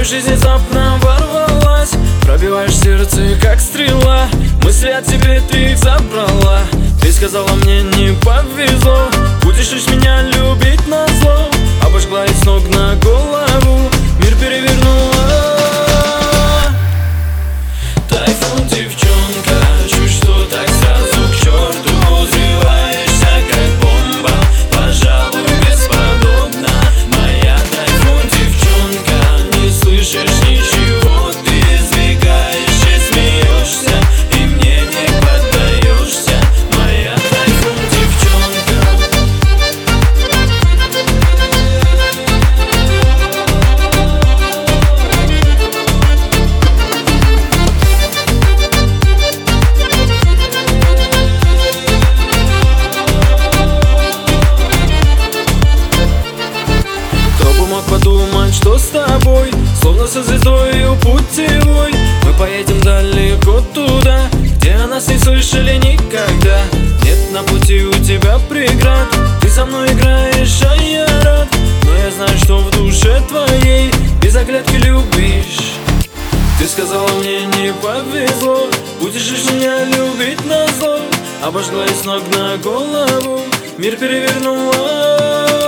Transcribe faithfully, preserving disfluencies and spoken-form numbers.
мою жизнь внезапно ворвалась. Пробиваешь сердце, как стрела. Мысли о тебе ты их забрала. Ты сказала мне не повезло. Будешь лишь меня любить назло. Обожгла и с ног на голову мир перевернула. Тайфун, девчонка, чуть что так сразу к черту. Взрываешься как бомба, пожалуй, бесподобна. Моя тайфун, девчонка, не слышишь ничего. Ты избегаешь и смеешься, и мне не поддаешься. Моя тайфун, девчонка. Кто бы мог подумать, что с тобой словно со звездою путевой мы поедем далеко туда, где о нас не слышали никогда. Нет на пути у тебя преград. Ты со мной играешь, а я рад. Но я знаю, что в душе твоей без оглядки любишь. Ты сказала мне не повезло. Будешь лишь меня любить назло. Обожгла и с ног на голову мир перевернула.